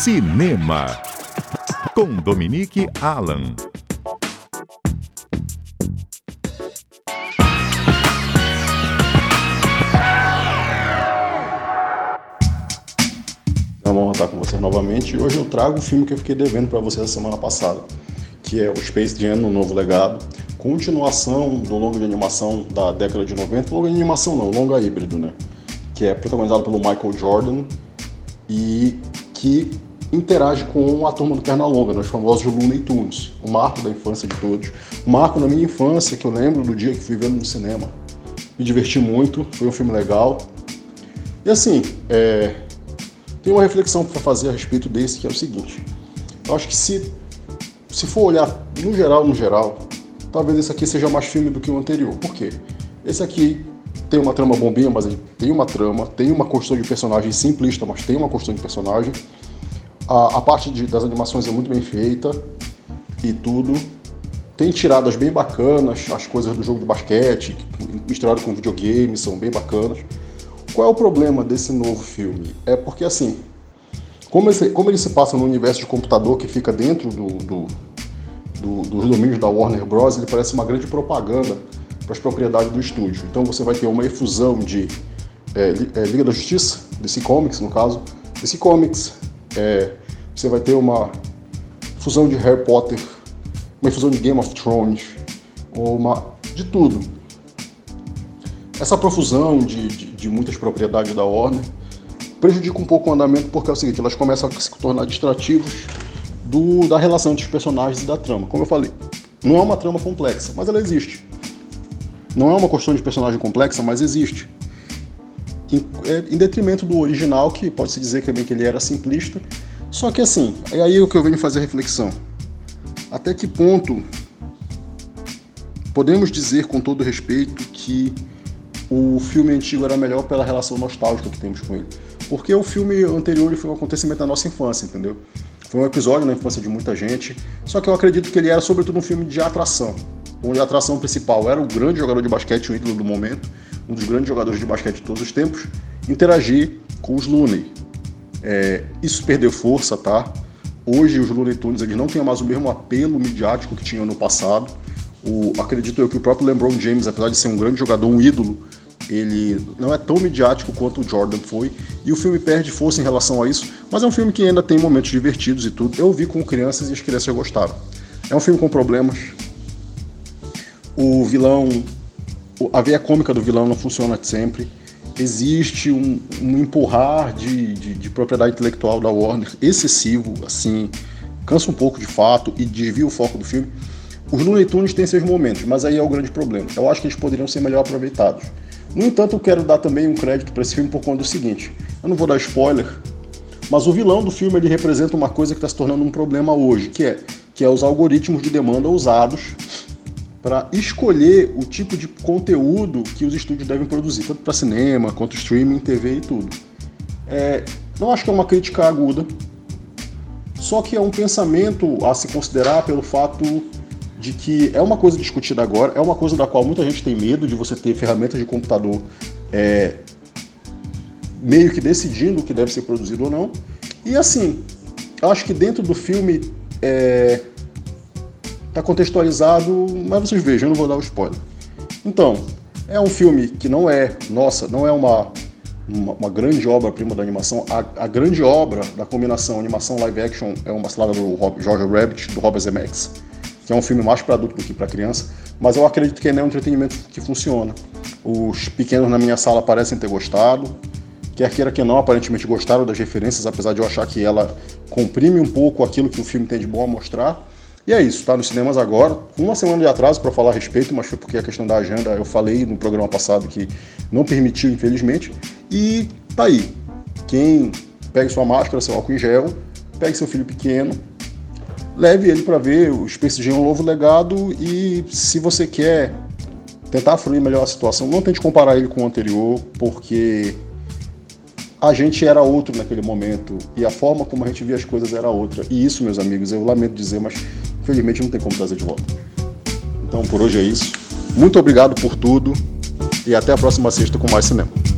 Cinema, com Dominique Allan. É uma honra estar com vocês novamente. Hoje eu trago o filme que eu fiquei devendo para vocês a semana passada, que é o Space Jam, Um Novo Legado, continuação do longa de animação da década de 90, longa de animação não, longa híbrido, né? Que é protagonizado pelo Michael Jordan e que interage com a turma do Pernalonga, os famosos Looney Tunes, o marco da infância de todos. O marco na minha infância, que eu lembro do dia que fui vendo no cinema. Me diverti muito, foi um filme legal. E assim, tem uma reflexão para fazer a respeito desse, que é o seguinte. Eu acho que se for olhar no geral, talvez esse aqui seja mais filme do que o anterior. Por quê? Esse aqui tem uma trama bombinha, mas ele tem uma trama, tem uma construção de personagem simplista, mas tem uma construção de personagem. A parte das animações é muito bem feita e tudo. Tem tiradas bem bacanas, as coisas do jogo de basquete, misturado com videogame, são bem bacanas. Qual é o problema desse novo filme? É porque, assim, como ele se passa no universo de computador que fica dentro dos domínios da Warner Bros., ele parece uma grande propaganda para as propriedades do estúdio. Então você vai ter uma efusão de Liga da Justiça, DC Comics, no caso, DC Comics, você vai ter uma fusão de Harry Potter, uma fusão de Game of Thrones, de tudo. Essa profusão de muitas propriedades da Warner prejudica um pouco o andamento, porque é o seguinte, elas começam a se tornar distrativos da relação entre os personagens e da trama. Como eu falei, não é uma trama complexa, mas ela existe. Não é uma construção de personagem complexa, mas existe. Em detrimento do original, que pode-se dizer também que ele era simplista. Só que assim, é aí o que eu venho fazer a reflexão. Até que ponto podemos dizer com todo respeito que o filme antigo era melhor pela relação nostálgica que temos com ele? Porque o filme anterior foi um acontecimento da nossa infância, entendeu? Foi um episódio na infância de muita gente, só que eu acredito que ele era sobretudo um filme de atração, onde a atração principal era o grande jogador de basquete, o ídolo do momento, um dos grandes jogadores de basquete de todos os tempos, interagir com os Looney. Isso perdeu força, tá? Hoje os Looney Tunes eles não têm mais o mesmo apelo midiático que tinham no passado. Acredito eu que o próprio LeBron James, apesar de ser um grande jogador, um ídolo, ele não é tão midiático quanto o Jordan foi, e o filme perde força em relação a isso, mas é um filme que ainda tem momentos divertidos e tudo. Eu vi com crianças e as crianças gostaram. É um filme com problemas. O vilão, a veia cômica do vilão não funciona sempre. Existe um empurrar de propriedade intelectual da Warner excessivo, assim, cansa um pouco de fato e desvia o foco do filme. Os Looney Tunes têm seus momentos, mas aí é o grande problema. Eu acho que eles poderiam ser melhor aproveitados. No entanto, eu quero dar também um crédito para esse filme por conta do seguinte. Eu não vou dar spoiler, mas o vilão do filme ele representa uma coisa que está se tornando um problema hoje, que é os algoritmos de demanda usados para escolher o tipo de conteúdo que os estúdios devem produzir, tanto para cinema, quanto streaming, TV e tudo. Não acho que é uma crítica aguda, só que é um pensamento a se considerar pelo fato de que é uma coisa discutida agora, é uma coisa da qual muita gente tem medo, de você ter ferramentas de computador meio que decidindo o que deve ser produzido ou não. E assim, eu acho que dentro do filme está contextualizado, mas vocês vejam, eu não vou dar o spoiler. Então, é um filme que não é uma grande obra-prima da animação. A grande obra da combinação animação live action é uma salada do Jojo Rabbit, do Robert Zemeckis, que é um filme mais para adulto do que para criança, mas eu acredito que é um entretenimento que funciona. Os pequenos na minha sala parecem ter gostado, quer queira que não, aparentemente gostaram das referências, apesar de eu achar que ela comprime um pouco aquilo que o filme tem de bom a mostrar. E é isso, tá nos cinemas agora, com uma semana de atraso para falar a respeito, mas foi porque a questão da agenda, eu falei no programa passado que não permitiu, infelizmente, e tá aí. Quem pegue sua máscara, seu álcool em gel, pegue seu filho pequeno, leve ele para ver o Space Jam, Um Novo Legado, e se você quer tentar fluir melhor a situação, não tente comparar ele com o anterior, porque a gente era outro naquele momento e a forma como a gente via as coisas era outra. E isso, meus amigos, eu lamento dizer, mas infelizmente não tem como trazer de volta. Então por hoje é isso. Muito obrigado por tudo e até a próxima sexta com mais cinema.